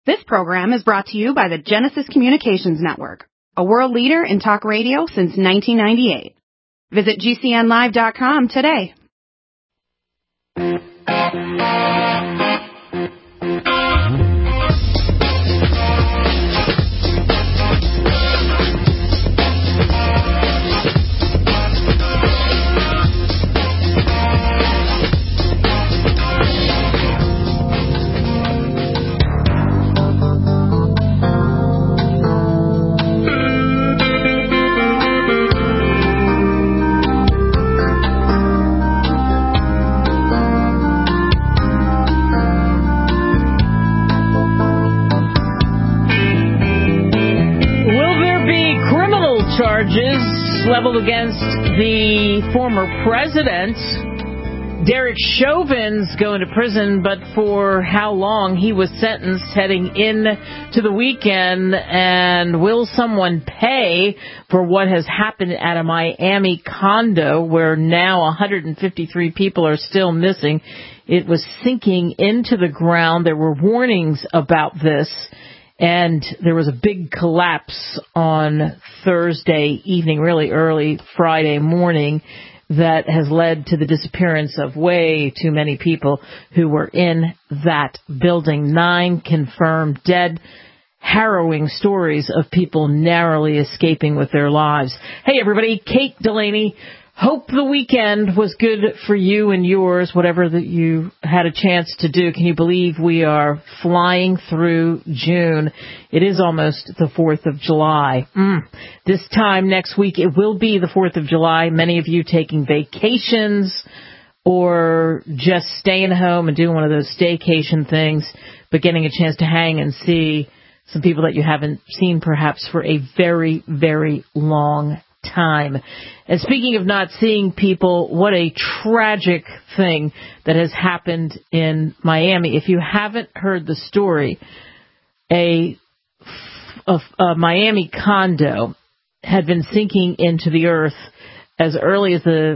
This program is brought to you by the Genesis Communications Network, a world leader in talk radio since 1998. Visit GCNlive.com today. Charges leveled against the former president. Derek Chauvin's going to prison, but for how long? He was sentenced heading in to the weekend. And will someone pay for what has happened at a Miami condo where now 153 people are still missing? It was sinking into the ground. There were warnings about this. And there was a big collapse on Thursday evening, really early Friday morning, that has led to the disappearance of way too many people who were in that building. 9 confirmed dead. Harrowing stories of people narrowly escaping with their lives. Hey, everybody, Kate Delaney. Hope the weekend was good for you and yours, whatever that you had a chance to do. Can you believe we are flying through June? It is almost the 4th of July. This time next week, it will be the 4th of July. Many of you taking vacations or just staying home and doing one of those staycation things, but getting a chance to hang and see some people that you haven't seen perhaps for a very, very long time. And speaking of not seeing people, what a tragic thing that has happened in Miami. If you haven't heard the story, a Miami condo had been sinking into the earth as early as the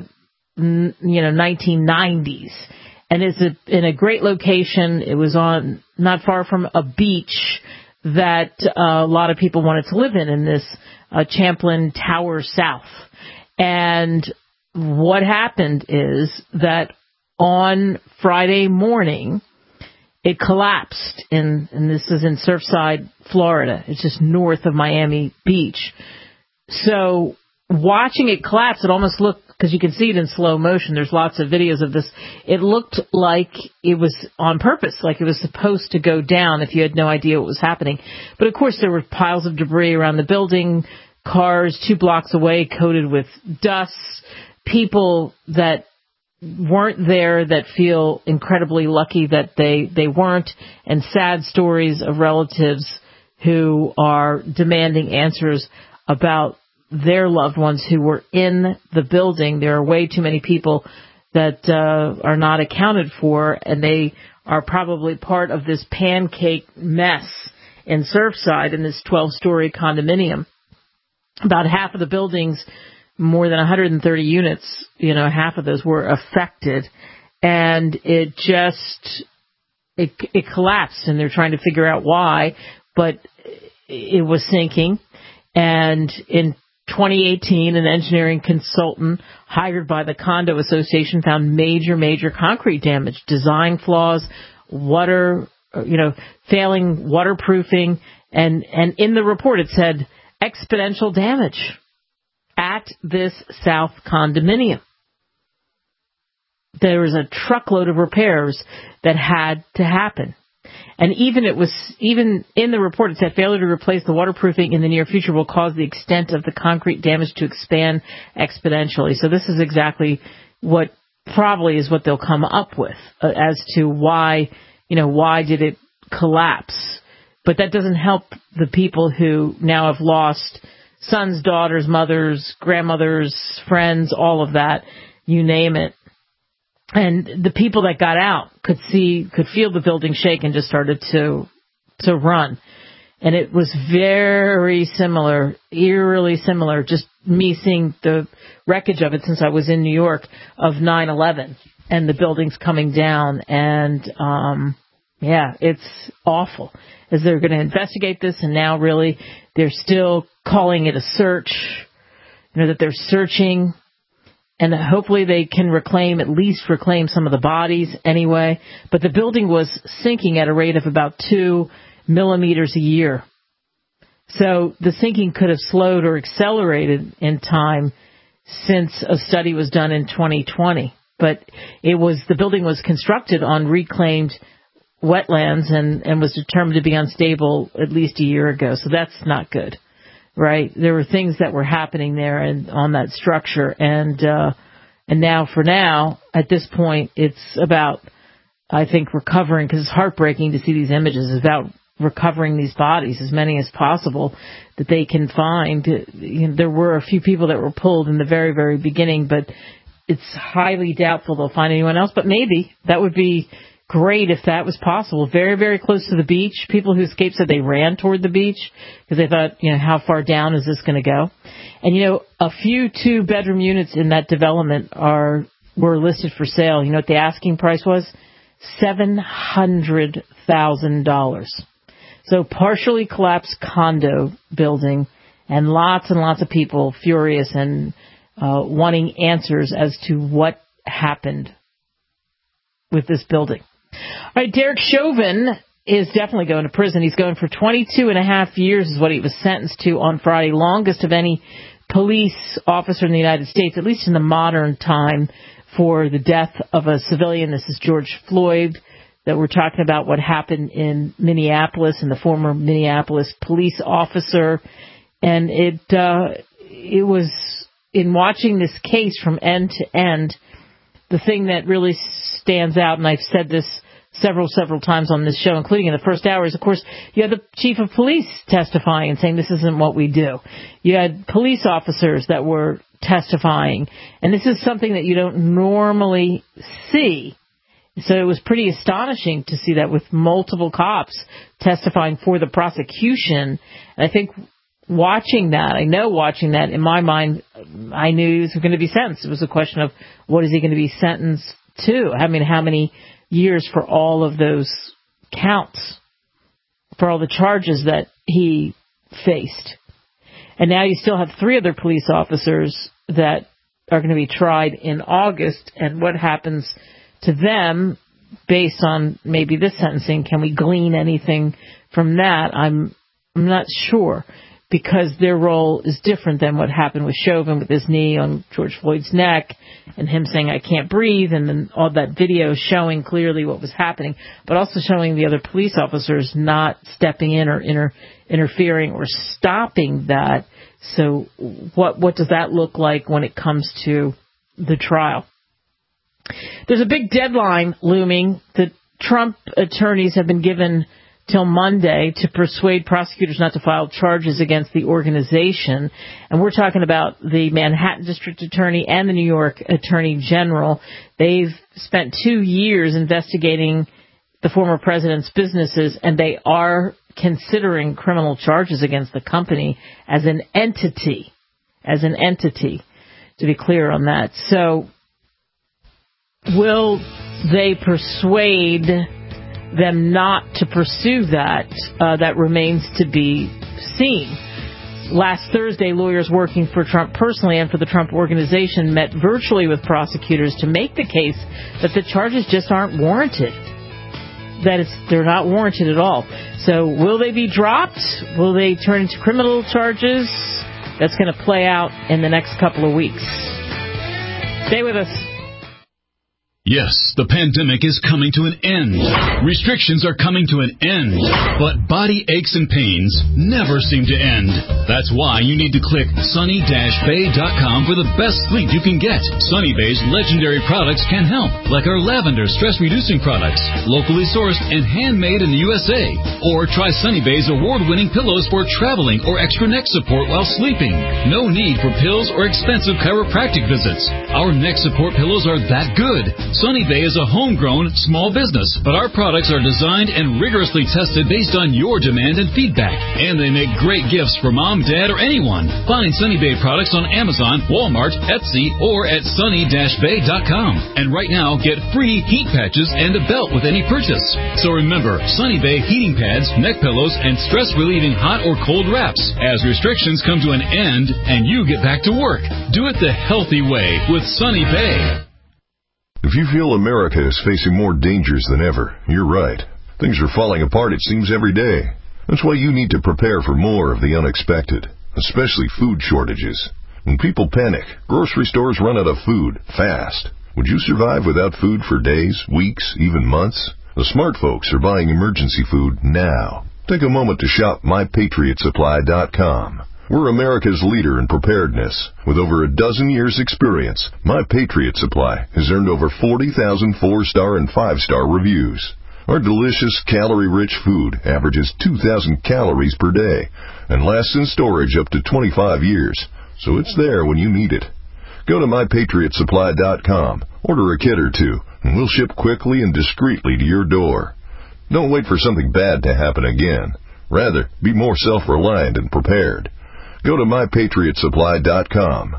1990s, and is in a great location. It was on not far from a beach that a lot of people wanted to live in this Champlain Tower South. And what happened is that on Friday morning, it collapsed, and this is in Surfside, Florida. It's just north of Miami Beach. So watching it collapse, it almost looked, because you can see it in slow motion, there's lots of videos of this, it looked like it was on purpose, like it was supposed to go down if you had no idea what was happening. But of course there were piles of debris around the building, cars 2 blocks away coated with dust, people that weren't there that feel incredibly lucky that they weren't, and sad stories of relatives who are demanding answers about their loved ones who were in the building. There are way too many people that are not accounted for, and they are probably part of this pancake mess in Surfside in this 12-story condominium. About half of the buildings, more than 130 units, half of those were affected, and it collapsed, and they're trying to figure out why, but it was sinking. And in 2018, an engineering consultant hired by the Condo Association found major concrete damage, design flaws, water, failing waterproofing, and in the report it said exponential damage at this South condominium. There was a truckload of repairs that had to happen. And even in the report, it said failure to replace the waterproofing in the near future will cause the extent of the concrete damage to expand exponentially. So this is exactly what probably is what they'll come up with as to why did it collapse. But that doesn't help the people who now have lost sons, daughters, mothers, grandmothers, friends, all of that, you name it. And the people that got out could feel the building shake and just started to run. And it was very similar, eerily similar, just me seeing the wreckage of it since I was in New York, of 9/11 and the buildings coming down. And Yeah, it's awful. As they're going to investigate this, and now really they're still calling it a search, that they're searching, and that hopefully they can at least reclaim some of the bodies anyway. But the building was sinking at a rate of about 2 millimeters a year. So the sinking could have slowed or accelerated in time since a study was done in 2020. But the building was constructed on reclaimed wetlands and was determined to be unstable at least a year ago. So that's not good, right? There were things that were happening there and on that structure. And now, at this point, it's about, I think, recovering, because it's heartbreaking to see these images. It's about recovering these bodies, as many as possible that they can find. There were a few people that were pulled in the very, very beginning, but it's highly doubtful they'll find anyone else. But maybe that would be great if that was possible. Very, very close to the beach. People who escaped said they ran toward the beach because they thought, how far down is this going to go? And, a few 2-bedroom units in that development were listed for sale. You know what the asking price was? $700,000. So partially collapsed condo building, and lots of people furious and wanting answers as to what happened with this building. All right, Derek Chauvin is definitely going to prison. He's going for 22 and a half years is what he was sentenced to on Friday, longest of any police officer in the United States, at least in the modern time, for the death of a civilian. This is George Floyd, that we're talking about what happened in Minneapolis and the former Minneapolis police officer. And it was, in watching this case from end to end, the thing that really stands out, and I've said this several times on this show, including in the first hour, is, of course, you had the chief of police testifying and saying this isn't what we do. You had police officers that were testifying, and this is something that you don't normally see. So it was pretty astonishing to see that, with multiple cops testifying for the prosecution. And I think watching that, in my mind, I knew he was going to be sentenced. It was a question of what is he going to be sentenced to? I mean, how many years for all of those counts, for all the charges that he faced. And now you still have 3 other police officers that are going to be tried in August. And what happens to them based on maybe this sentencing? Can we glean anything from that? I'm not sure, because their role is different than what happened with Chauvin, with his knee on George Floyd's neck and him saying, I can't breathe, and then all that video showing clearly what was happening, but also showing the other police officers not stepping in or interfering or stopping that. So what does that look like when it comes to the trial? There's a big deadline looming. The Trump attorneys have been given till Monday to persuade prosecutors not to file charges against the organization. And we're talking about the Manhattan District Attorney and the New York Attorney General. They've spent 2 years investigating the former president's businesses, and they are considering criminal charges against the company as an entity, to be clear on that. So will they persuade them not to pursue that? That remains to be seen. Last Thursday, lawyers working for Trump personally and for the Trump Organization met virtually with prosecutors to make the case that the charges just aren't warranted, they're not warranted at all. So will they be dropped? Will they turn into criminal charges? That's going to play out in the next couple of weeks. Stay with us. Yes, the pandemic is coming to an end. Restrictions are coming to an end. But body aches and pains never seem to end. That's why you need to click sunny-bay.com for the best sleep you can get. Sunny Bay's legendary products can help, like our lavender stress-reducing products, locally sourced and handmade in the USA. Or try Sunny Bay's award-winning pillows for traveling or extra neck support while sleeping. No need for pills or expensive chiropractic visits. Our neck support pillows are that good. Sunny Bay is a homegrown small business, but our products are designed and rigorously tested based on your demand and feedback. And they make great gifts for mom, dad, or anyone. Find Sunny Bay products on Amazon, Walmart, Etsy, or at sunny-bay.com. And right now, get free heat patches and a belt with any purchase. So remember, Sunny Bay heating pads, neck pillows, and stress-relieving hot or cold wraps as restrictions come to an end and you get back to work. Do it the healthy way with Sunny Bay. If you feel America is facing more dangers than ever, you're right. Things are falling apart, it seems, every day. That's why you need to prepare for more of the unexpected, especially food shortages. When people panic, grocery stores run out of food fast. Would you survive without food for days, weeks, even months? The smart folks are buying emergency food now. Take a moment to shop MyPatriotSupply.com. We're America's leader in preparedness. With over a dozen years' experience, My Patriot Supply has earned over 40,000 4-star and 5-star reviews. Our delicious, calorie-rich food averages 2,000 calories per day and lasts in storage up to 25 years, so it's there when you need it. Go to MyPatriotSupply.com, order a kit or two, and we'll ship quickly and discreetly to your door. Don't wait for something bad to happen again. Rather, be more self-reliant and prepared. Go to MyPatriotSupply.com.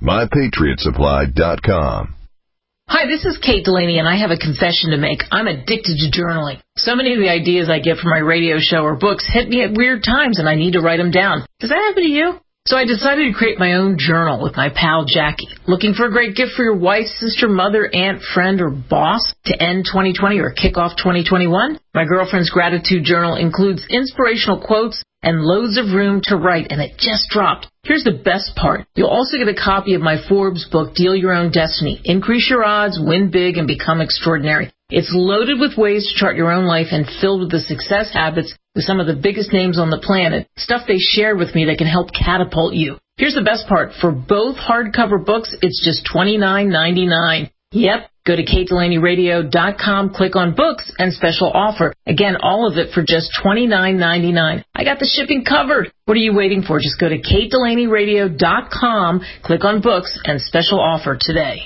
MyPatriotSupply.com. Hi, this is Kate Delaney, and I have a confession to make. I'm addicted to journaling. So many of the ideas I get from my radio show or books hit me at weird times, and I need to write them down. Does that happen to you? So I decided to create my own journal with my pal Jackie. Looking for a great gift for your wife, sister, mother, aunt, friend, or boss to end 2020 or kick off 2021? My girlfriend's gratitude journal includes inspirational quotes and loads of room to write, and it just dropped. Here's the best part. You'll also get a copy of my Forbes book, Deal Your Own Destiny. Increase your odds, win big, and become extraordinary. It's loaded with ways to chart your own life and filled with the success habits with some of the biggest names on the planet, stuff they shared with me that can help catapult you. Here's the best part. For both hardcover books, it's just $29.99. Yep. Go to KateDelaneyRadio.com, click on books, and special offer. Again, all of it for just $29.99. I got the shipping covered. What are you waiting for? Just go to KateDelaneyRadio.com, click on books, and special offer today.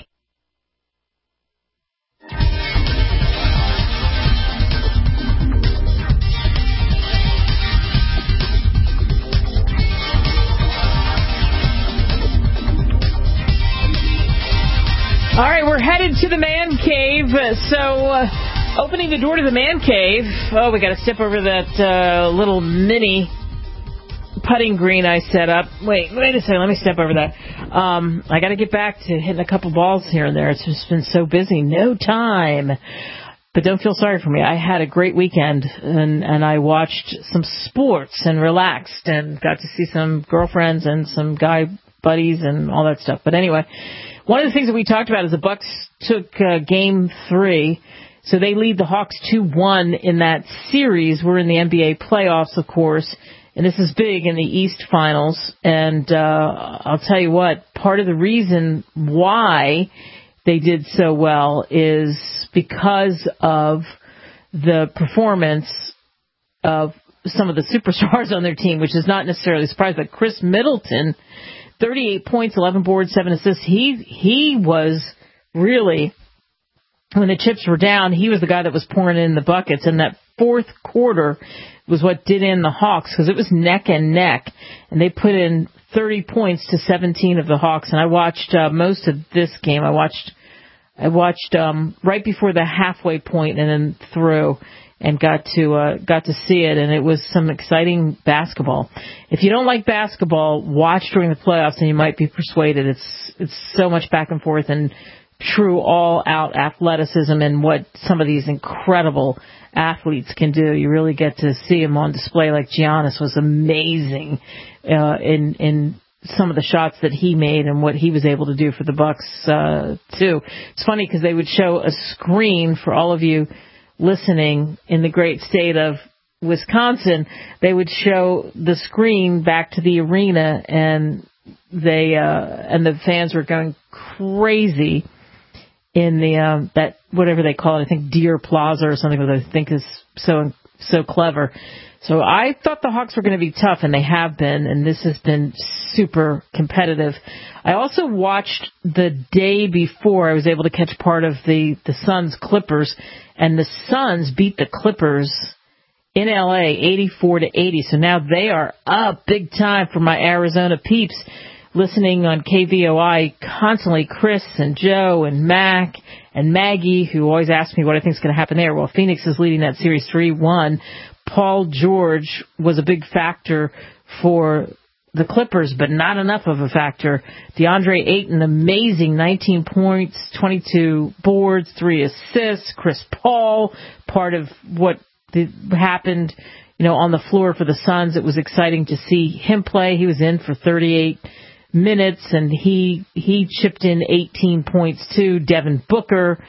All right, we're headed to the man cave. Opening the door to the man cave. Oh, we got to step over that little mini putting green I set up. Wait a second. Let me step over that. I got to get back to hitting a couple balls here and there. It's just been so busy. No time. But don't feel sorry for me. I had a great weekend, and I watched some sports and relaxed and got to see some girlfriends and some guy buddies and all that stuff. But anyway, one of the things that we talked about is the Bucks took Game 3, so they lead the Hawks 2-1 in that series. We're in the NBA playoffs, of course, and this is big in the East Finals. And I'll tell you what, part of the reason why they did so well is because of the performance of some of the superstars on their team, which is not necessarily a surprise, but Chris Middleton, 38 points, 11 boards, 7 assists. He was really, when the chips were down, he was the guy that was pouring in the buckets. And that fourth quarter was what did in the Hawks, because it was neck and neck. And they put in 30 points to 17 of the Hawks. And I watched most of this game. I watched right before the halfway point and then through, and got to see it, and it was some exciting basketball. If you don't like basketball, watch during the playoffs, and you might be persuaded. It's so much back and forth and true all-out athleticism and what some of these incredible athletes can do. You really get to see them on display. Like Giannis was amazing in some of the shots that he made and what he was able to do for the Bucks too. It's funny because they would show a screen for all of you listening in the great state of Wisconsin. They would show the screen back to the arena, and the fans were going crazy in the that whatever they call it, I think Deer Plaza or something, that I think is so So clever. So I thought the Hawks were going to be tough, and they have been, and this has been super competitive. I also watched the day before. I was able to catch part of the Suns-Clippers, and the Suns beat the Clippers in L.A. 84-80. So now they are up big time for my Arizona peeps. Listening on KVOI constantly, Chris and Joe and Mac and Maggie, who always ask me what I think is going to happen there. Well, Phoenix is leading that series 3-1. Paul George was a big factor for the Clippers, but not enough of a factor. DeAndre Ayton, amazing 19 points, 22 boards, 3 assists. Chris Paul, part of what happened, on the floor for the Suns. It was exciting to see him play. He was in for 38 minutes, and he chipped in 18 points too. Devin Booker,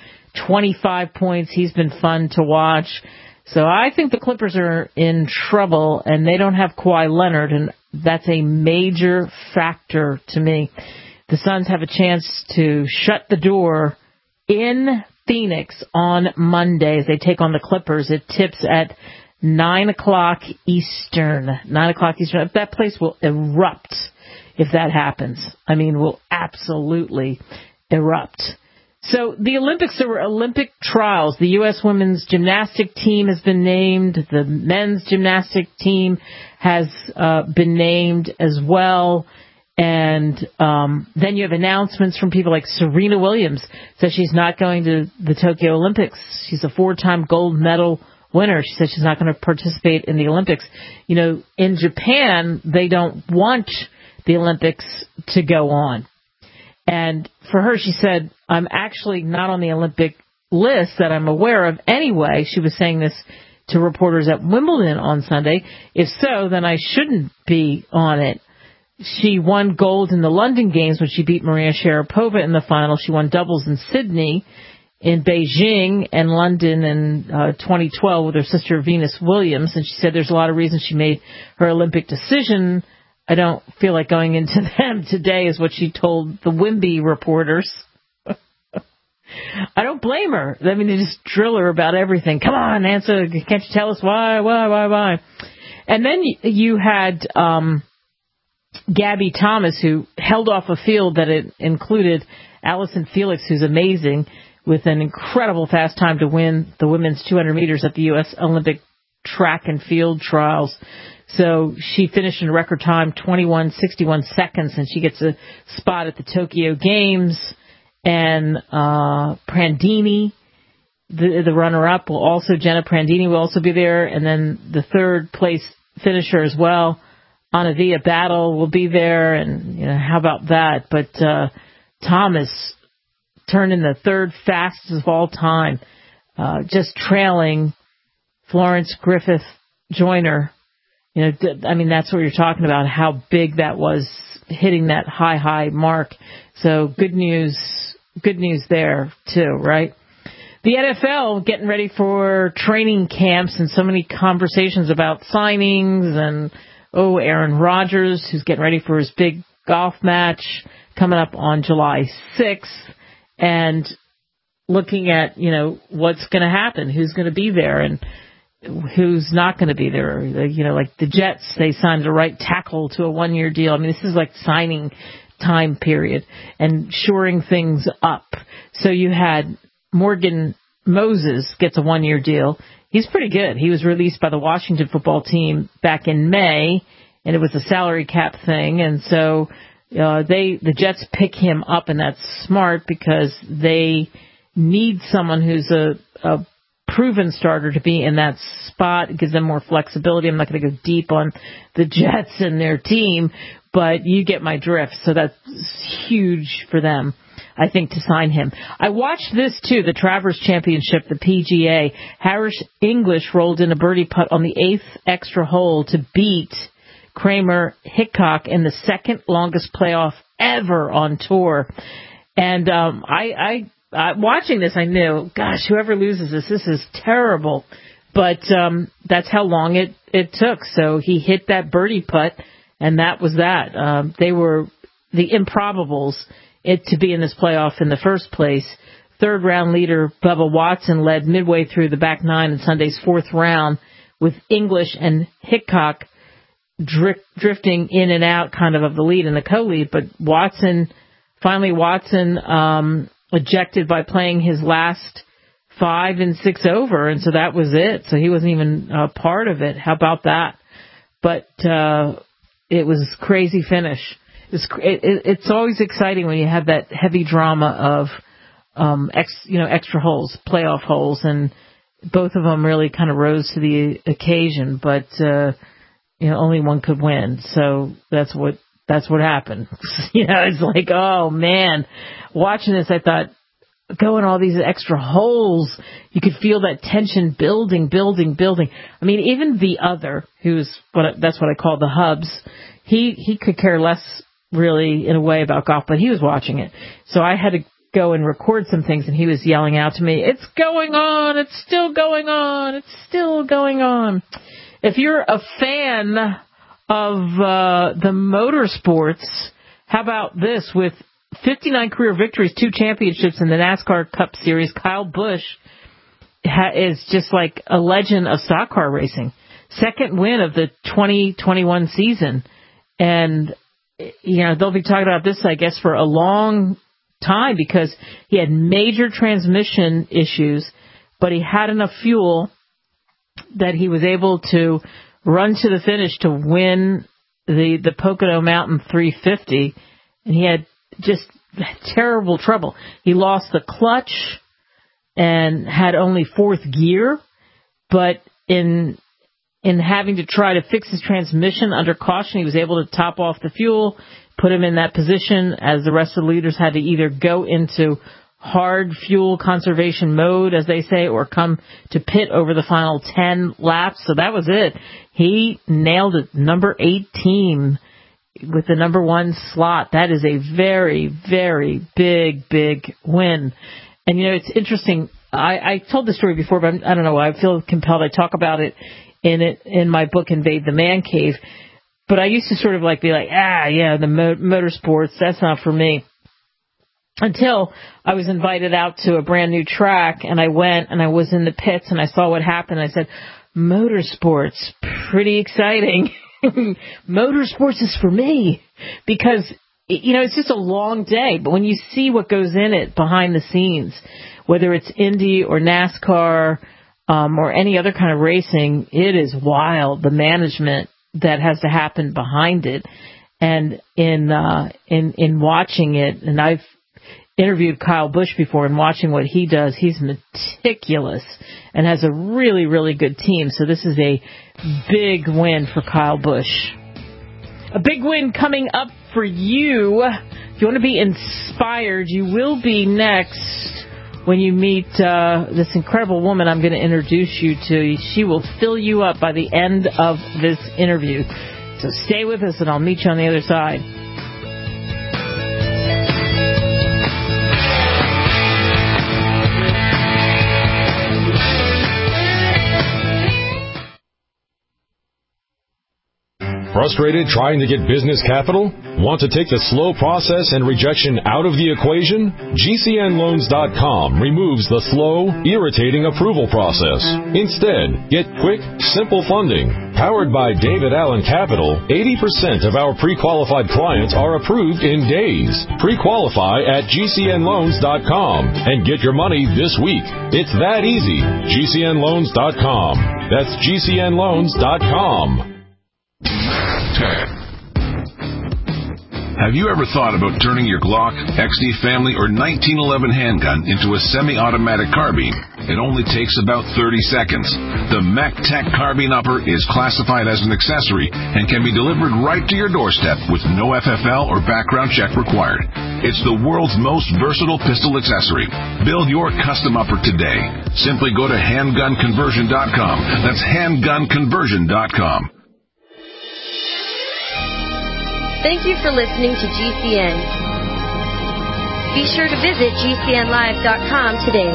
25 points. He's been fun to watch. So I think the Clippers are in trouble, and they don't have Kawhi Leonard, and that's a major factor to me. The Suns have a chance to shut the door in Phoenix on Monday as they take on the Clippers. It tips at 9 o'clock Eastern. 9 o'clock Eastern. That place will erupt if that happens. I mean, will absolutely erupt. So the Olympics, there were Olympic trials. The U.S. women's gymnastic team has been named. The men's gymnastic team has been named as well. And then you have announcements from people like Serena Williams says she's not going to the Tokyo Olympics. She's a 4-time gold medal winner. She says she's not going to participate in the Olympics. In Japan, they don't want the Olympics to go on. And for her, she said, I'm actually not on the Olympic list that I'm aware of anyway. She was saying this to reporters at Wimbledon on Sunday. If so, then I shouldn't be on it. She won gold in the London Games when she beat Maria Sharapova in the final. She won doubles in Sydney, in Beijing, and London in 2012 with her sister Venus Williams. And she said there's a lot of reasons she made her Olympic decision. I don't feel like going into them today, is what she told the Wimby reporters. I don't blame her. I mean, they just drill her about everything. Come on, answer. Can't you tell us why? And then you had Gabby Thomas, who held off a field that it included Allison Felix, who's amazing, with an incredible fast time to win the women's 200 meters at the U.S. Olympic track and field trials. So she finished in a record time, 21:61 seconds, and she gets a spot at the Tokyo Games. And Prandini, the runner-up, will also, Jenna Prandini will also be there. And then the third place finisher as well, Anavia Battle, will be there. And, how about that? But Thomas turned in the third fastest of all time, just trailing Florence Griffith Joyner. That's what you're talking about, how big that was, hitting that high mark. So good news there too, right? The NFL getting ready for training camps, and so many conversations about signings, and Aaron Rodgers, who's getting ready for his big golf match coming up on July 6th, and looking at, what's going to happen, who's going to be there, and who's not going to be there. Like the Jets, they signed the right tackle to a 1-year deal. I mean, this is like signing time period and shoring things up. So you had Morgan Moses gets a 1-year deal. He's pretty good. He was released by the Washington football team back in May, and it was a salary cap thing. And so the Jets pick him up, and that's smart because they need someone who's a proven starter to be in that spot. It gives them more flexibility. I'm not going to go deep on the Jets and their team, but you get my drift. So that's huge for them, I think, to sign him. I watched this too, the Travers Championship, the PGA. Harris English rolled in a birdie putt on the 8th extra hole to beat Kramer Hickok in the second longest playoff ever on tour. And watching this, I knew, gosh, whoever loses this is terrible. But that's how long it took. So he hit that birdie putt, and that was that. They were the improbables to be in this playoff in the first place. Third round leader Bubba Watson led midway through the back nine in Sunday's fourth round with English and Hickok drifting in and out kind of the lead and the co-lead. But Watson ejected by playing his last 5 and 6 over, and so that was it. So he wasn't even part of it. How about that? But it was a crazy finish. It's always exciting when you have that heavy drama of extra holes, playoff holes, and both of them really kind of rose to the occasion. But only one could win, so that's what happened. It's like, oh man, watching this, I thought, going all these extra holes, you could feel that tension building. I mean, even the other, that's what I call the hubs, he could care less really in a way about golf, but he was watching it. So I had to go and record some things, and he was yelling out to me, "It's going on! It's still going on! It's still going on!" If you're a fan of the motorsports, how about this? With 59 career victories, 2 championships in the NASCAR Cup Series, Kyle Busch is just like a legend of stock car racing. Second win of the 2021 season. And, they'll be talking about this, I guess, for a long time because he had major transmission issues, but he had enough fuel that he was able to run to the finish to win the Pocono Mountain 350, and he had just terrible trouble. He lost the clutch and had only 4th gear, but in having to try to fix his transmission under caution, he was able to top off the fuel, put him in that position as the rest of the leaders had to either go into hard fuel conservation mode, as they say, or come to pit over the final 10 laps. So that was it. He nailed it, number 18 with the number 1 slot. That is a very, very big win. And, it's interesting. I told the story before, but I don't know. I feel compelled. I talk about it in my book, Invade the Man Cave. But I used to sort of be like, the motorsports, that's not for me. Until I was invited out to a brand new track, and I went and I was in the pits and I saw what happened. I said, motorsports, pretty exciting. Motorsports is for me because, it's just a long day. But when you see what goes in it behind the scenes, whether it's Indy or NASCAR or any other kind of racing, it is wild, the management that has to happen behind it. And in watching it, and I've interviewed Kyle Busch before, and watching what he does, he's meticulous and has a really, really good team. So this is a big win for Kyle Busch. A big win coming up for you. If you want to be inspired, you will be next when you meet this incredible woman I'm going to introduce you to. She will fill you up by the end of this interview. So stay with us, and I'll meet you on the other side. Frustrated trying to get business capital? Want to take the slow process and rejection out of the equation? GCNloans.com removes the slow, irritating approval process. Instead, get quick, simple funding. Powered by David Allen Capital, 80% of our pre-qualified clients are approved in days. Pre-qualify at GCNloans.com and get your money this week. It's that easy. GCNloans.com. That's GCNloans.com. Have you ever thought about turning your Glock, XD Family, or 1911 handgun into a semi-automatic carbine? It only takes about 30 seconds. The MacTech Carbine Upper is classified as an accessory and can be delivered right to your doorstep with no FFL or background check required. It's the world's most versatile pistol accessory. Build your custom upper today. Simply go to handgunconversion.com. That's handgunconversion.com. Thank you for listening to GCN. Be sure to visit GCNlive.com today.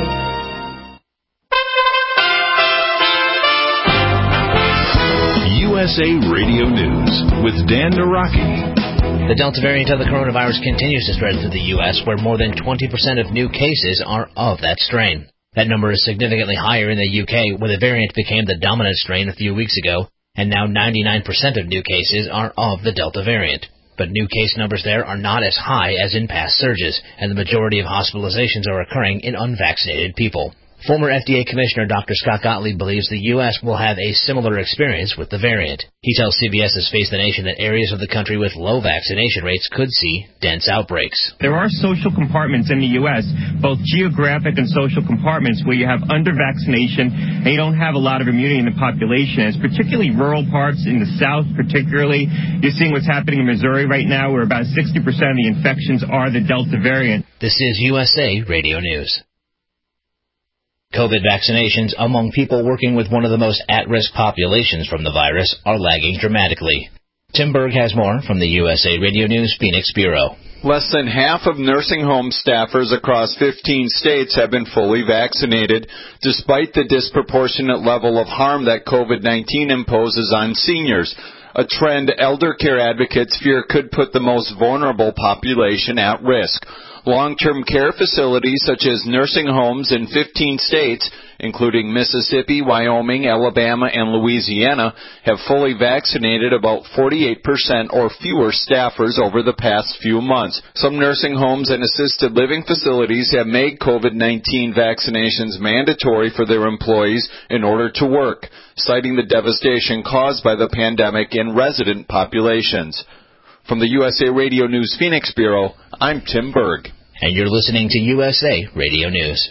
USA Radio News with Dan Naraki. The Delta variant of the coronavirus continues to spread through the U.S., where more than 20% of new cases are of that strain. That number is significantly higher in the UK, where the variant became the dominant strain a few weeks ago, and now 99% of new cases are of the Delta variant. But new case numbers there are not as high as in past surges, and the majority of hospitalizations are occurring in unvaccinated people. Former FDA Commissioner Dr. Scott Gottlieb believes the U.S. will have a similar experience with the variant. He tells CBS's Face the Nation that areas of the country with low vaccination rates could see dense outbreaks. There are social compartments in the U.S., both geographic and social compartments, where you have under-vaccination and you don't have a lot of immunity in the population. It's particularly rural parts in the South particularly. You're seeing what's happening in Missouri right now, where about 60% of the infections are the Delta variant. This is USA Radio News. COVID vaccinations among people working with one of the most at-risk populations from the virus are lagging dramatically. Tim Berg has more from the USA Radio News Phoenix Bureau. Less than half of nursing home staffers across 15 states have been fully vaccinated, despite the disproportionate level of harm that COVID-19 imposes on seniors, a trend elder care advocates fear could put the most vulnerable population at risk. Long-term care facilities such as nursing homes in 15 states, including Mississippi, Wyoming, Alabama, and Louisiana, have fully vaccinated about 48% or fewer staffers over the past few months. Some nursing homes and assisted living facilities have made COVID-19 vaccinations mandatory for their employees in order to work, citing the devastation caused by the pandemic in resident populations. From the USA Radio News Phoenix Bureau, I'm Tim Berg. And you're listening to USA Radio News.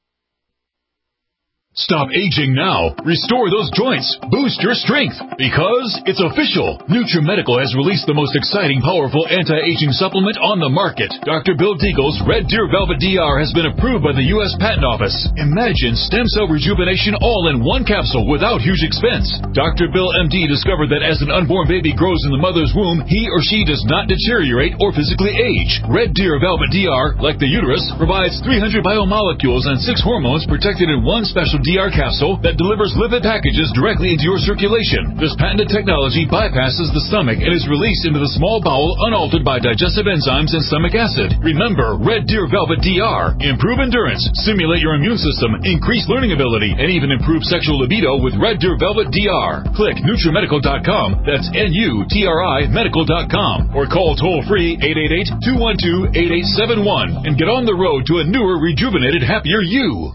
Stop aging now. Restore those joints. Boost your strength. Because it's official. NutriMedical has released the most exciting, powerful anti-aging supplement on the market. Dr. Bill Deagle's Red Deer Velvet DR has been approved by the U.S. Patent Office. Imagine stem cell rejuvenation all in one capsule without huge expense. Dr. Bill MD discovered that as an unborn baby grows in the mother's womb, he or she does not deteriorate or physically age. Red Deer Velvet DR, like the uterus, provides 300 biomolecules and 6 hormones protected in one special DR capsule that delivers lipid packages directly into your circulation. This patented technology bypasses the stomach and is released into the small bowel unaltered by digestive enzymes and stomach acid. Remember, Red Deer Velvet DR. Improve endurance, stimulate your immune system, increase learning ability, and even improve sexual libido with Red Deer Velvet DR. Click NutriMedical.com, that's NUTRI Medical.com, or call toll-free 888-212-8871 and get on the road to a newer, rejuvenated, happier you.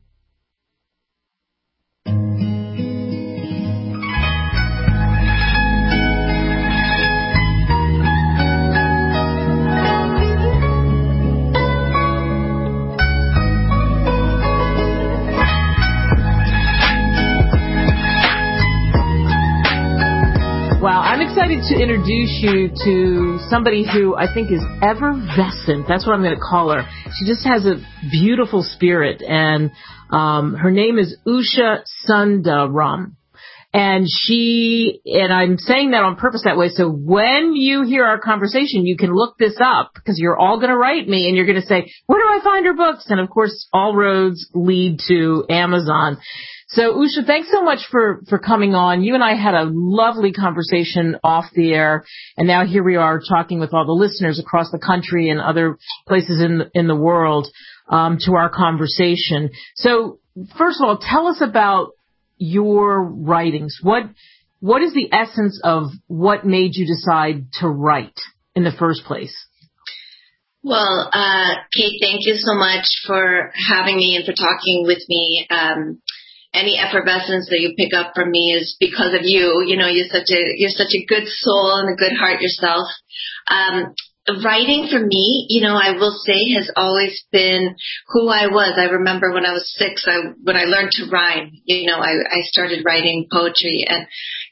Wow, I'm excited to introduce you to somebody who I think is effervescent. That's what I'm going to call her. She just has a beautiful spirit, and her name is Usha Sundaram. And I'm saying that on purpose that way, so when you hear our conversation, you can look this up, because you're all going to write me, and you're going to say, where do I find her books? And, of course, all roads lead to Amazon. So, Usha, thanks so much for coming on. You and I had a lovely conversation off the air, and now here we are talking with all the listeners across the country and other places in the world to our conversation. So, first of all, tell us about your writings. What is the essence of what made you decide to write in the first place? Well, Kate, thank you so much for having me and for talking with me. Any effervescence that you pick up from me is because of you. You know, you're such a good soul and a good heart yourself. Writing for me, you know, I will say has always been who I was. I remember when I was 6, when I learned to rhyme, you know, I started writing poetry, and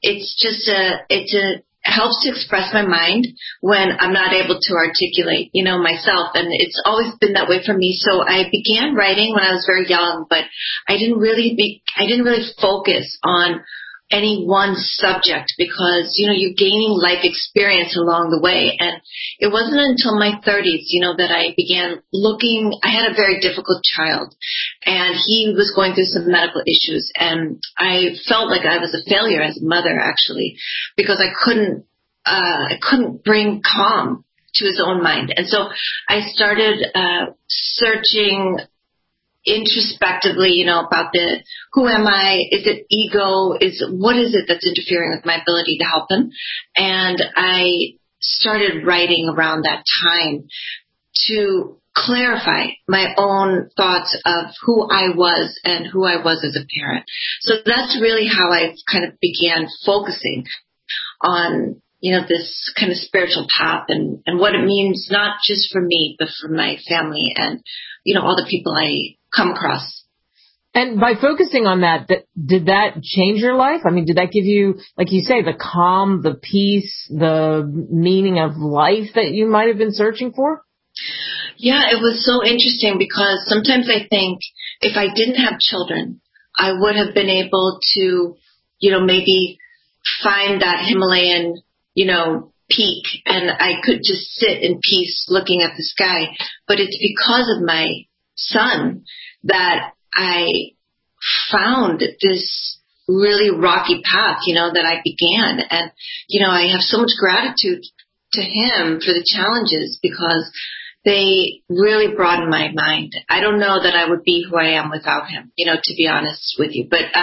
it helps to express my mind when I'm not able to articulate, you know, myself. And it's always been that way for me. So I began writing when I was very young, but I didn't really focus on any one subject, because, you know, you're gaining life experience along the way. And it wasn't until my 30s, you know, that I began looking. I had a very difficult child, and he was going through some medical issues. And I felt like I was a failure as a mother, actually, because I couldn't bring calm to his own mind. And so I started searching introspectively, about who am I? Is it ego? What is it that's interfering with my ability to help him? And I started writing around that time to clarify my own thoughts of who I was and who I was as a parent. So that's really how I kind of began focusing on, this kind of spiritual path and what it means, not just for me, but for my family and, all the people I come across. And by focusing on that, did that change your life? I mean, did that give you, like you say, the calm, the peace, the meaning of life that you might have been searching for? Yeah, it was so interesting because sometimes I think if I didn't have children, I would have been able to, maybe find that Himalayan, peak, and I could just sit in peace looking at the sky. But it's because of my son that I found this really rocky path, that I began. And, I have so much gratitude to him for the challenges because they really broadened my mind. I don't know that I would be who I am without him, to be honest with you. But,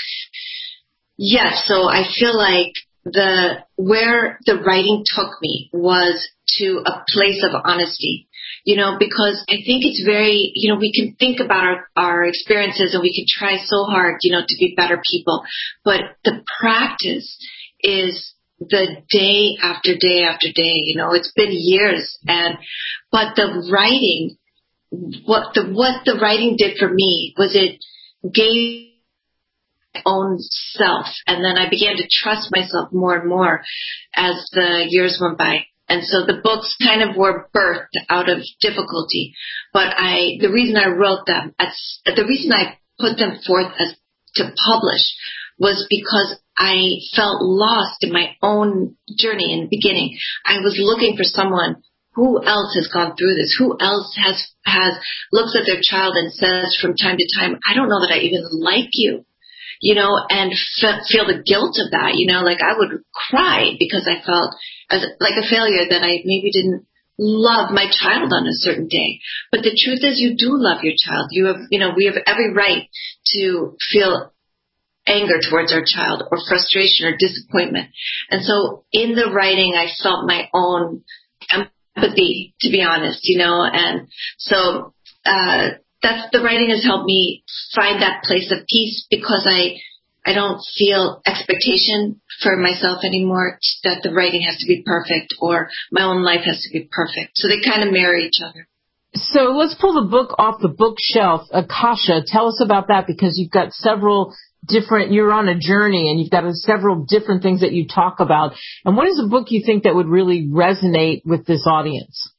yes, so I feel like where the writing took me was to a place of honesty, because I think it's very, we can think about our experiences and we can try so hard, to be better people. But the practice is the day after day after day, it's been years. But the writing, what the writing did for me was it gave my own self. And then I began to trust myself more and more as the years went by. And so the books kind of were birthed out of difficulty. But the reason I wrote them, the reason I put them forth as to publish was because I felt lost in my own journey in the beginning. I was looking for someone who else has gone through this, who else has looks at their child and says from time to time, I don't know that I even like you, and feel the guilt of that, like I would cry because I felt like a failure that I maybe didn't love my child on a certain day. But the truth is you do love your child. You have, we have every right to feel anger towards our child or frustration or disappointment. And so in the writing, I felt my own empathy, to be honest, and so, the writing has helped me find that place of peace because I don't feel expectation for myself anymore that the writing has to be perfect or my own life has to be perfect. So they kind of marry each other. So let's pull the book off the bookshelf. Akasha, tell us about that because you've got several different, you're on a journey and you've got several different things that you talk about. And what is a book you think that would really resonate with this audience?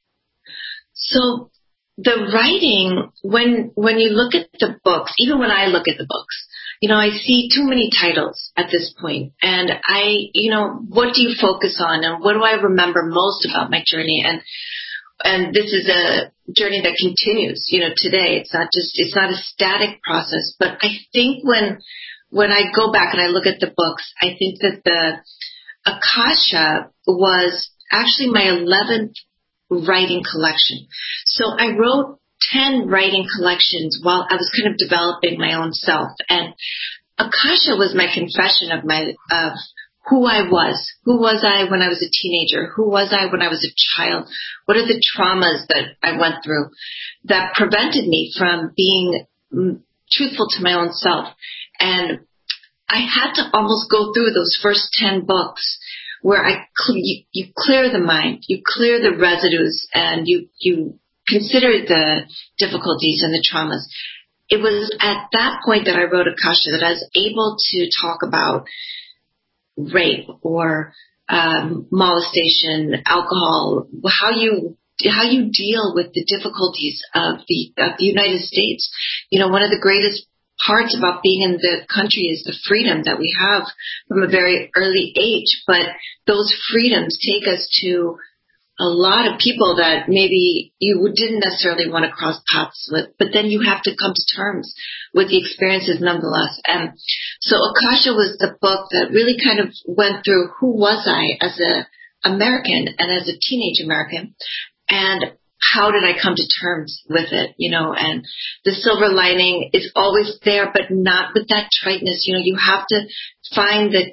So the writing, when you look at the books, even when I look at the books, I see too many titles at this point. And what do you focus on and what do I remember most about my journey? And this is a journey that continues, today. It's not a static process. But I think when I go back and I look at the books, I think that the Akasha was actually my 11th writing collection. So I wrote 10 writing collections while I was kind of developing my own self. And Akasha was my confession of who I was. Who was I when I was a teenager? Who was I when I was a child? What are the traumas that I went through that prevented me from being truthful to my own self? And I had to almost go through those first 10 books where you clear the mind, you clear the residues, and you consider the difficulties and the traumas. It was at that point that I wrote Akasha that I was able to talk about rape or molestation, alcohol, how you deal with the difficulties of the United States. One of the greatest parts about being in the country is the freedom that we have from a very early age, but those freedoms take us to a lot of people that maybe you didn't necessarily want to cross paths with, but then you have to come to terms with the experiences nonetheless. And so Akasha was the book that really kind of went through who was I as an American and as a teenage American. And how did I come to terms with it, and the silver lining is always there, but not with that triteness. You have to find the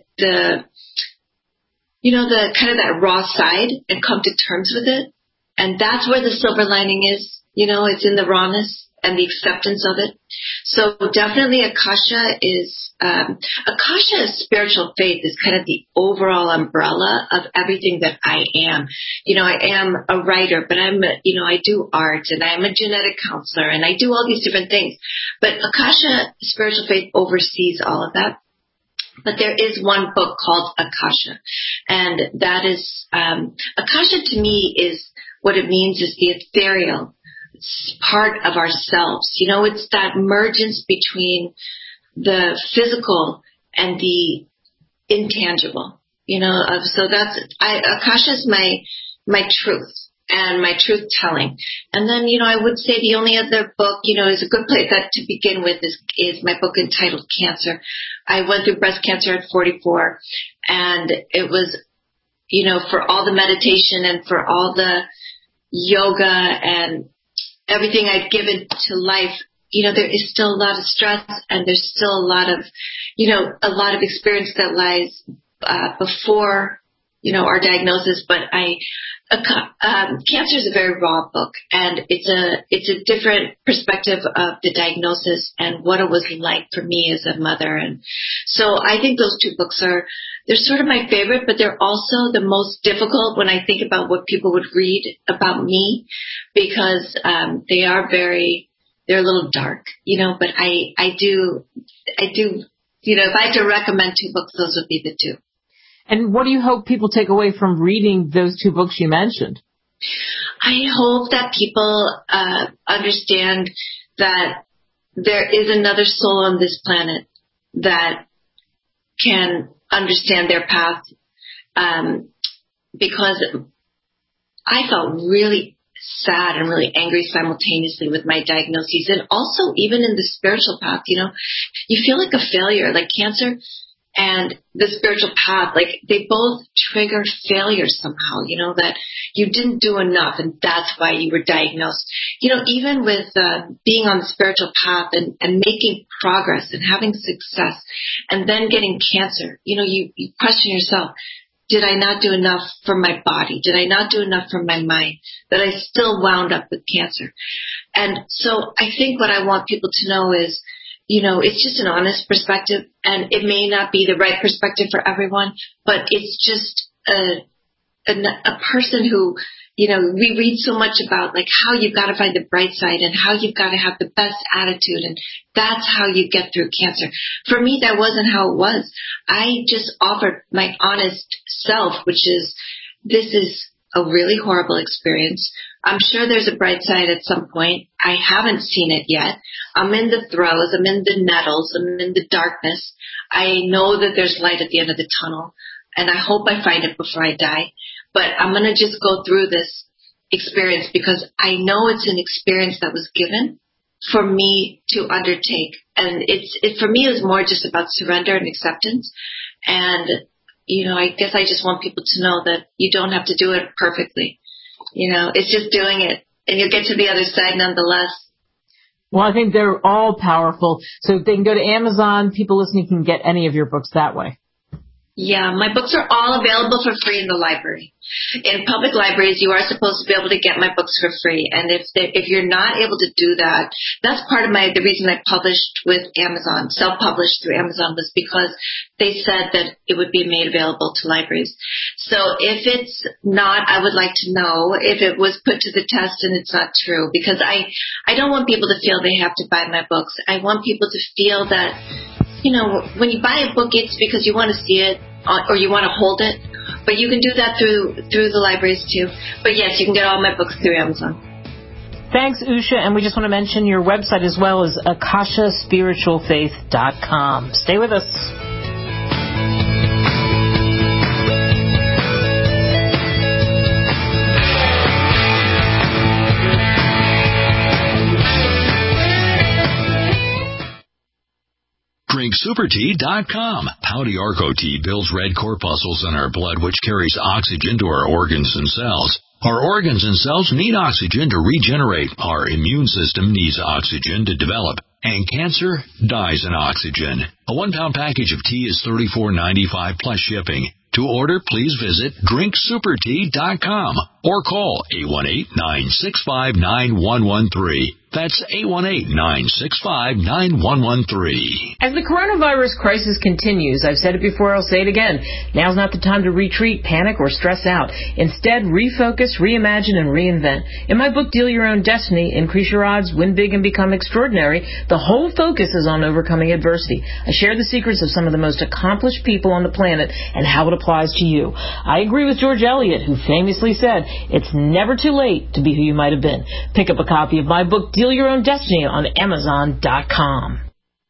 kind of that raw side and come to terms with it. And that's where the silver lining is, it's in the rawness and the acceptance of it. So definitely Akasha spiritual faith is kind of the overall umbrella of everything that I am. I am a writer, but I do art, and I'm a genetic counselor, and I do all these different things. But Akasha spiritual faith oversees all of that. But there is one book called Akasha, and that is, Akasha to me is, what it means is the ethereal part of ourselves. It's that mergence between the physical and the intangible, so that's, Akasha is my truth and my truth telling. And then, I would say the only other book, is a good place that to begin with is my book entitled Cancer. I went through breast cancer at 44, and it was, for all the meditation and for all the yoga and everything I'd given to life, there is still a lot of stress, and there's still a lot of experience that lies before, our diagnosis. But Cancer is a very raw book, and it's a different perspective of the diagnosis and what it was like for me as a mother. And so I think those two books they're sort of my favorite, but they're also the most difficult when I think about what people would read about me, because they're a little dark, but I do, if I had to recommend two books, those would be the two. And what do you hope people take away from reading those two books you mentioned? I hope that people understand that there is another soul on this planet that can understand their path, because I felt really sad and really angry simultaneously with my diagnoses, and also even in the spiritual path. You feel like a failure, like cancer and the spiritual path, like they both trigger failure somehow, that you didn't do enough, and that's why you were diagnosed. Even with being on the spiritual path and making progress and having success, and then getting cancer, you question yourself, did I not do enough for my body? Did I not do enough for my mind, that I still wound up with cancer? And so I think what I want people to know is, it's just an honest perspective, and it may not be the right perspective for everyone, but it's just a person who, we read so much about like how you've got to find the bright side and how you've got to have the best attitude, and that's how you get through cancer. For me, that wasn't how it was. I just offered my honest self, which is, this is a really horrible experience. I'm sure there's a bright side at some point. I haven't seen it yet. I'm in the throes. I'm in the nettles. I'm in the darkness. I know that there's light at the end of the tunnel, and I hope I find it before I die. But I'm going to just go through this experience because I know it's an experience that was given for me to undertake. And it for me is more just about surrender and acceptance. And, I guess I just want people to know that you don't have to do it perfectly. It's just doing it, and you'll get to the other side nonetheless. Well, I think they're all powerful. So they can go to Amazon. People listening can get any of your books that way. Yeah, my books are all available for free in the library. In public libraries, you are supposed to be able to get my books for free. And if you're not able to do that, that's part of the reason I published with Amazon, self-published through Amazon, was because they said that it would be made available to libraries. So if it's not, I would like to know if it was put to the test and it's not true, because I don't want people to feel they have to buy my books. I want people to feel that, when you buy a book, it's because you want to see it or you want to hold it. But you can do that through the libraries too. But yes, you can get all my books through Amazon. Thanks, Usha. And we just want to mention your website as well as akashaspiritualfaith.com. Stay with us. DrinkSuperTea.com. Pouty Arco Tea builds red corpuscles in our blood, which carries oxygen to our organs and cells. Our organs and cells need oxygen to regenerate. Our immune system needs oxygen to develop. And cancer dies in oxygen. A 1-pound package of tea is $34.95 plus shipping. To order, please visit drinksupertea.com or call 818-965-9113. That's 818-965-9113. As the coronavirus crisis continues, I've said it before, I'll say it again, now's not the time to retreat, panic, or stress out. Instead, refocus, reimagine, and reinvent. In my book, Deal Your Own Destiny, Increase Your Odds, Win Big, and Become Extraordinary, the whole focus is on overcoming adversity. I share the secrets of some of the most accomplished people on the planet and how it applies to you. I agree with George Eliot, who famously said, it's never too late to be who you might have been. Pick up a copy of my book, Deal Your Own Destiny, on Amazon.com.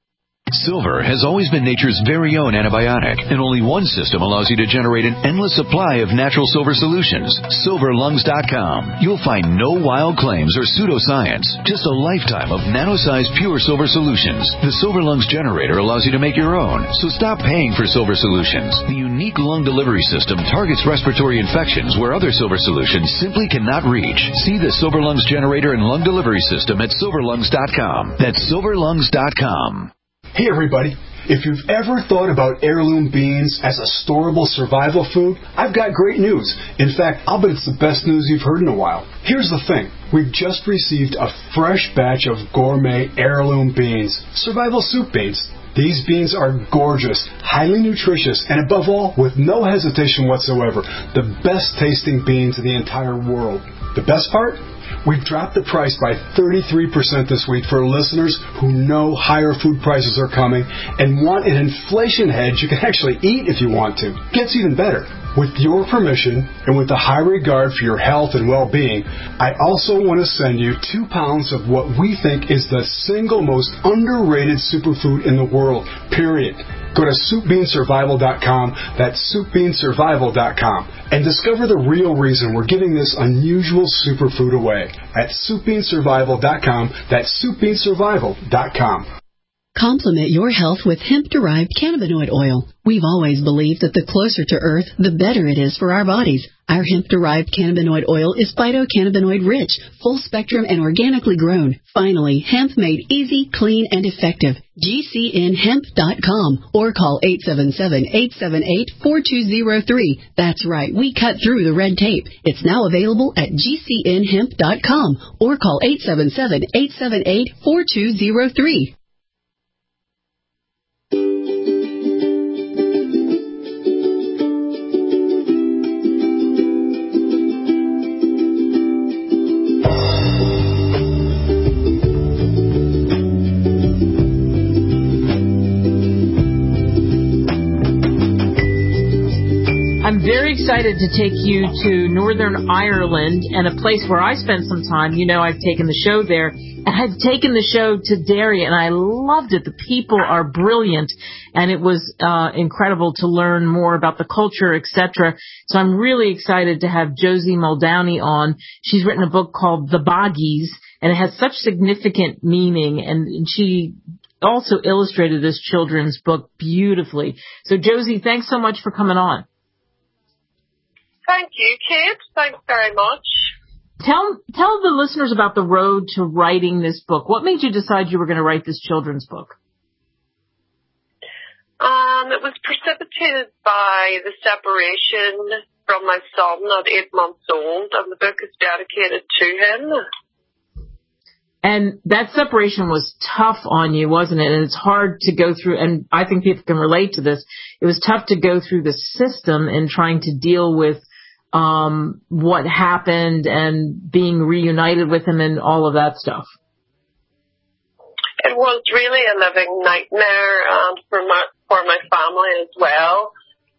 Silver has always been nature's very own antibiotic, and only one system allows you to generate an endless supply of natural silver solutions. SilverLungs.com. You'll find no wild claims or pseudoscience, just a lifetime of nano-sized pure silver solutions. The Silver Lungs generator allows you to make your own, so stop paying for silver solutions. The unique lung delivery system targets respiratory infections where other silver solutions simply cannot reach. See the Silver Lungs generator and lung delivery system at SilverLungs.com. That's SilverLungs.com. Hey everybody, if you've ever thought about heirloom beans as a storable survival food, I've got great news. In fact, I'll bet it's the best news you've heard in a while. Here's the thing. We've just received a fresh batch of gourmet heirloom beans, survival soup beans. These beans are gorgeous, highly nutritious, and above all, with no hesitation whatsoever, the best tasting beans in the entire world. The best part? We've dropped the price by 33% this week for listeners who know higher food prices are coming and want an inflation hedge you can actually eat if you want to. Gets even better. With your permission and with a high regard for your health and well-being, I also want to send you 2 pounds of what we think is the single most underrated superfood in the world, period. Go to SoupBeanSurvival.com, that's SoupBeanSurvival.com, and discover the real reason we're giving this unusual superfood away at SoupBeanSurvival.com, that's SoupBeanSurvival.com. Complement your health with hemp-derived cannabinoid oil. We've always believed that the closer to Earth, the better it is for our bodies. Our hemp-derived cannabinoid oil is phytocannabinoid rich, full-spectrum, and organically grown. Finally, hemp made easy, clean, and effective. GCNHemp.com or call 877-878-4203. That's right, we cut through the red tape. It's now available at GCNHemp.com or call 877-878-4203. I'm very excited to take you to Northern Ireland and a place where I spent some time. You know, I've taken the show there, and I've taken the show to Derry, and I loved it. The people are brilliant, and it was incredible to learn more about the culture, etc. So I'm really excited to have Josie Muldowney on. She's written a book called The Boggies, and it has such significant meaning, and she also illustrated this children's book beautifully. So, Josie, thanks so much for coming on. Thank you, Kate. Thanks very much. Tell the listeners about the road to writing this book. What made you decide you were going to write this children's book? It was precipitated by the separation from my son at 8 months old, and the book is dedicated to him. And that separation was tough on you, wasn't it? And it's hard to go through, and I think people can relate to this. It was tough to go through the system in trying to deal with what happened and being reunited with him and all of that stuff. It was really a living nightmare, and for my family as well.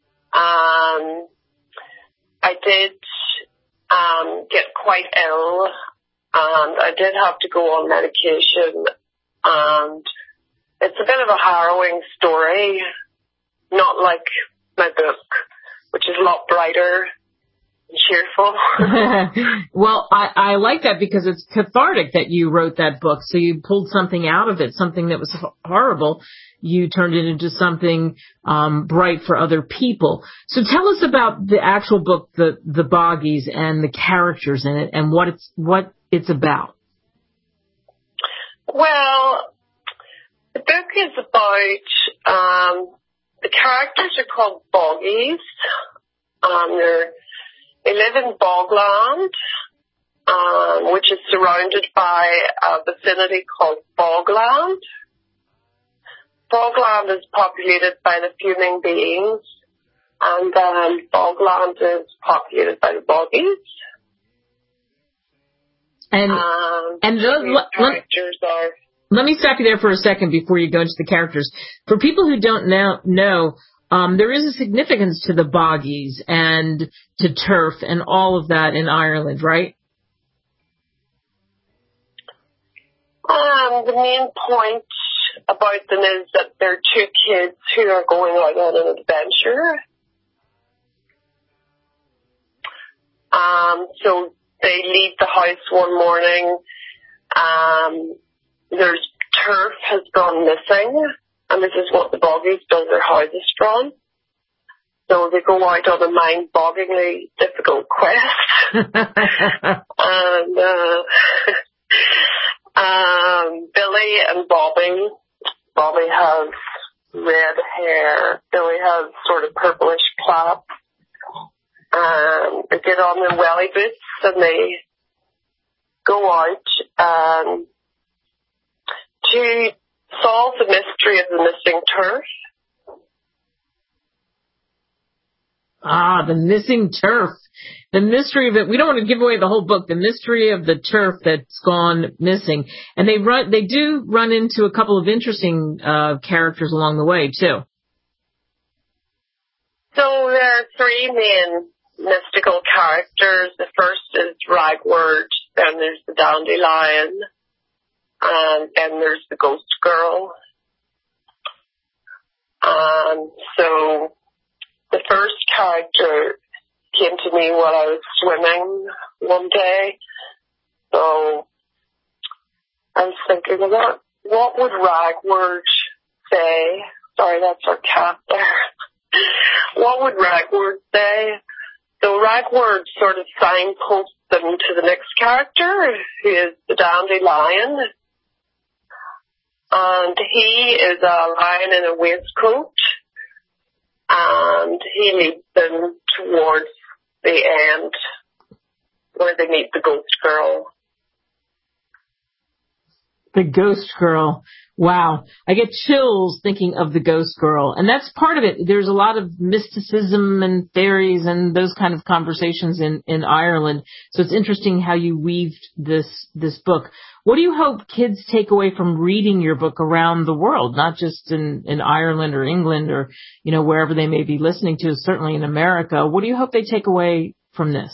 I did get quite ill, and I did have to go on medication, and it's a bit of a harrowing story, not like my book, which is a lot brighter and cheerful. Well, I like that because it's cathartic that you wrote that book, so you pulled something out of it, something that was horrible, you turned it into something bright for other people. So tell us about the actual book, The Boggies, and the characters in it, and what it's about. Well, the book is about, the characters are called Boggies. They live in Bogland, which is surrounded by a vicinity called Bogland. Bogland is populated by the fuming beings, and Bogland is populated by the Boggies. And the characters are... Let me stop you there for a second before you go into the characters. For people who don't know, there is a significance to the Boggies and to turf and all of that in Ireland, right? The main point about them is that they're two kids who are going out on an adventure. So they leave the house one morning. There's turf has gone missing, and this is what the Boggies build their houses from. So they go out on a mind-bogglingly difficult quest. And Billy and Bobby has red hair. Billy has sort of purplish plaid. They get on their welly boots and they go out to solve the mystery of the missing turf. The missing turf. The mystery of it. We don't want to give away the whole book. The mystery of the turf that's gone missing. And they do run into a couple of interesting characters along the way, too. So there are three main mystical characters. The first is Ragwort, then there's the Dandelion, and then there's the Ghost Girl. So the first character came to me while I was swimming one day. So I was thinking about what would Ragwort say? Sorry, that's our cat there. What would Ragwort say? So Ragwort sort of signposts them to the next character, who is the Dandelion. And he is a lion in a waistcoat. And he leads them towards the end where they meet the Ghost Girl. The Ghost Girl. Wow. I get chills thinking of the Ghost Girl. And that's part of it. There's a lot of mysticism and fairies and those kind of conversations in Ireland. So it's interesting how you weaved this book. What do you hope kids take away from reading your book around the world, not just in Ireland or England or, wherever they may be listening to, certainly in America? What do you hope they take away from this?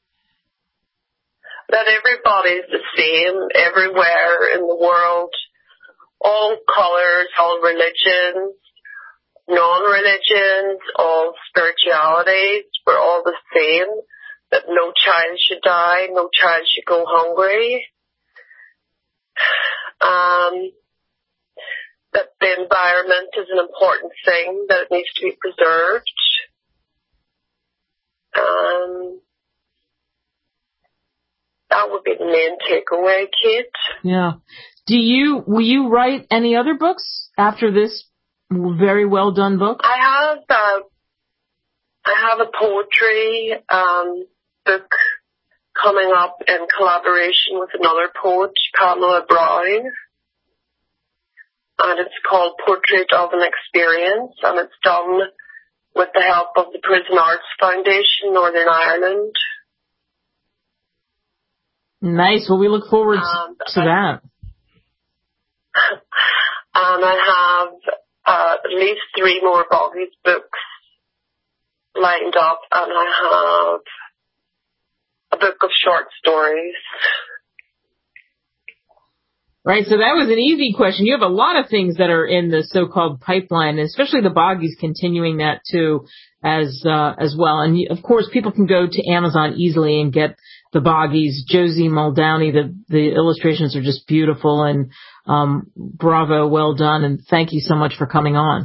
That everybody's the same everywhere in the world. All colors, all religions, non-religions, all spiritualities, we're all the same. That no child should die, no child should go hungry. That the environment is an important thing, that it needs to be preserved. That would be the main takeaway, Kate. Yeah. Will you write any other books after this very well done book? I have a poetry book coming up in collaboration with another poet, Pamela Brown. And it's called Portrait of an Experience, and it's done with the help of the Prison Arts Foundation, Northern Ireland. Nice. Well, we look forward to that. And I have at least 3 more Boggies books lined up, and I have a book of short stories. Right, so that was an easy question. You have a lot of things that are in the so-called pipeline, especially the Boggies continuing that too as well. And of course, people can go to Amazon easily and get the Boggies. Josie Muldowney, the illustrations are just beautiful, and Bravo, well done, and thank you so much for coming on.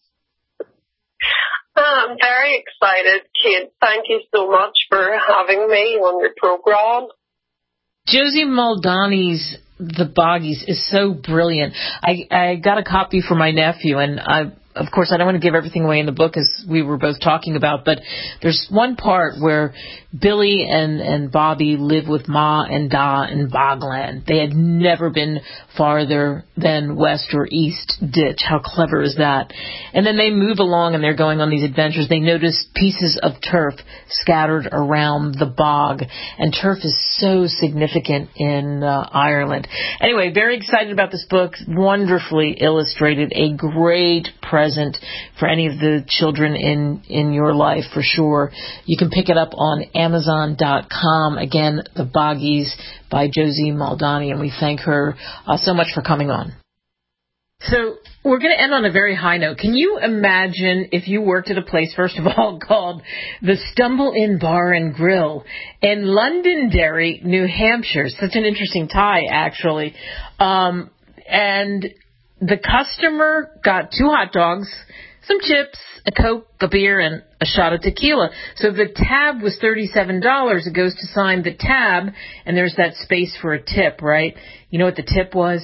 I'm very excited, Kate. Thank you so much for having me on your program. Josie Maldani's The Boggies is so brilliant. I got a copy for my nephew, and of course, I don't want to give everything away in the book, as we were both talking about, but there's one part where Billy and Bobby live with Ma and Da in Bogland. They had never been farther than West or East Ditch. How clever is that? And then they move along and they're going on these adventures. They notice pieces of turf scattered around the bog, and turf is so significant in Ireland. Anyway, very excited about this book. Wonderfully illustrated. A great present for any of the children in your life, for sure. You can pick it up on Amazon.com. Again, The Boggies by Josie Maldani, and we thank her so much for coming on. So we're going to end on a very high note. Can you imagine if you worked at a place, first of all, called the Stumble Inn Bar and Grill in Londonderry, New Hampshire? Such an interesting tie, actually. And the customer got 2 hot dogs, some chips, a Coke, a beer, and a shot of tequila. So the tab was $37. It goes to sign the tab, and there's that space for a tip, right? You know what the tip was?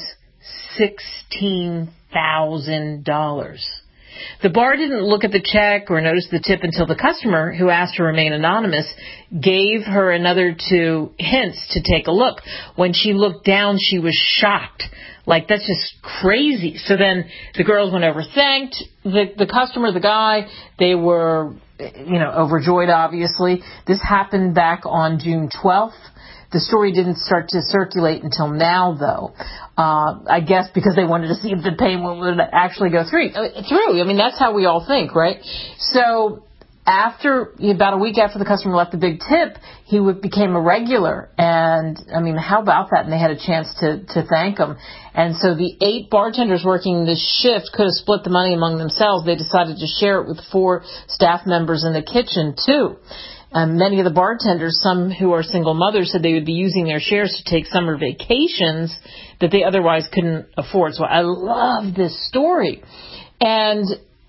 $16,000. The bar didn't look at the check or notice the tip until the customer, who asked to remain anonymous, gave her another 2 hints to take a look. When she looked down, she was shocked. Like, that's just crazy. So then the girls went over, thanked the customer, the guy. They were, overjoyed, obviously. This happened back on June 12th. The story didn't start to circulate until now, though. I guess because they wanted to see if the payment would actually go through. I mean, that's how we all think, right? So about a week after the customer left the big tip, he became a regular. And, I mean, how about that? And they had a chance to thank him. And so the 8 bartenders working this shift could have split the money among themselves. They decided to share it with 4 staff members in the kitchen, too. Many of the bartenders, some who are single mothers, said they would be using their shares to take summer vacations that they otherwise couldn't afford. So I love this story. And,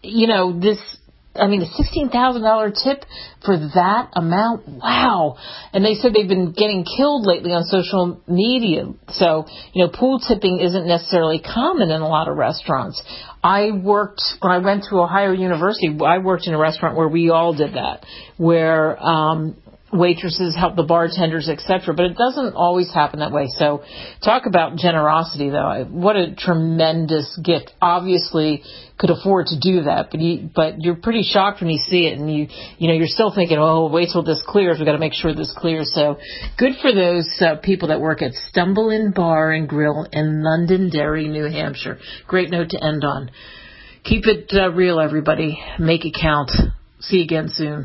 a $16,000 tip for that amount. Wow. And they said they've been getting killed lately on social media. So, pool tipping isn't necessarily common in a lot of restaurants. When I went to Ohio University, I worked in a restaurant where we all did that, where waitresses help the bartenders, etc. But it doesn't always happen that way. So talk about generosity, though. What a tremendous gift. Obviously could afford to do that, but you're pretty shocked when you see it, and you're still thinking, oh, wait till this clears. We've got to make sure this clears. So good for those people that work at Stumble Inn Bar and Grill in Londonderry, New Hampshire. Great note to end on. Keep it real, everybody. Make it count. See you again soon.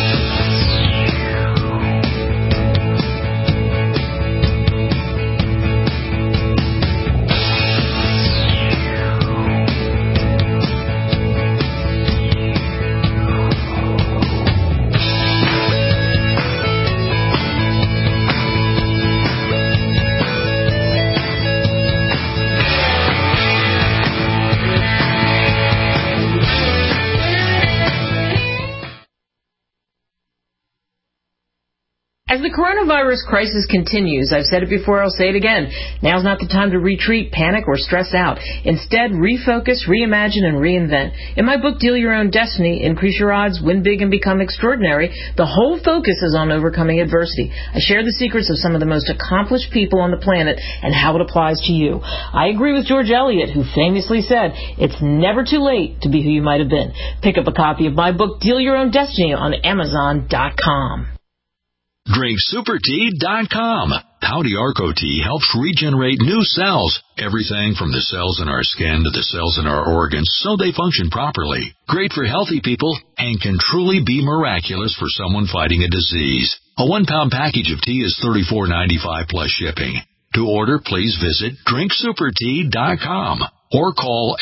As the coronavirus crisis continues, I've said it before, I'll say it again, now's not the time to retreat, panic, or stress out. Instead, refocus, reimagine, and reinvent. In my book, Deal Your Own Destiny, Increase Your Odds, Win Big, and Become Extraordinary, the whole focus is on overcoming adversity. I share the secrets of some of the most accomplished people on the planet and how it applies to you. I agree with George Eliot, who famously said, it's never too late to be who you might have been. Pick up a copy of my book, Deal Your Own Destiny, on Amazon.com. DrinkSuperTea.com. Howdy Arco Tea helps regenerate new cells. Everything from the cells in our skin to the cells in our organs so they function properly. Great for healthy people and can truly be miraculous for someone fighting a disease. A 1-pound package of tea is $34.95 plus shipping. To order, please visit DrinkSuperTea.com or call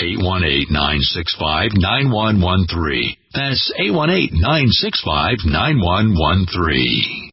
818-965-9113. That's 818-965-9113.